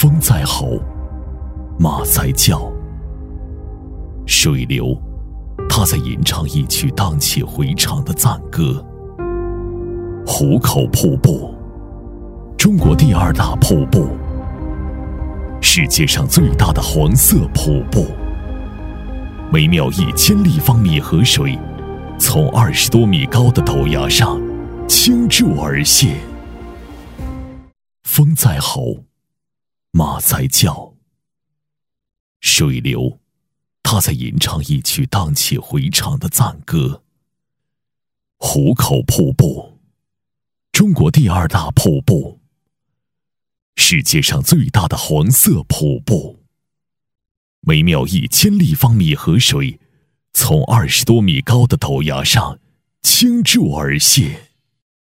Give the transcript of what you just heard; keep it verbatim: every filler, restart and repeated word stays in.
风在吼，马在叫，水流它在吟唱一曲荡气回肠的赞歌。壶口瀑布，中国第二大瀑布，世界上最大的黄色瀑布，每秒一千立方米河水从二十多米高的陡崖上倾注而泻。风在吼，马在叫，水流它在吟唱一曲荡气回肠的赞歌。壶口瀑布，中国第二大瀑布，世界上最大的黄色瀑布，每秒一千立方米河水从二十多米高的陡崖上倾注而泻。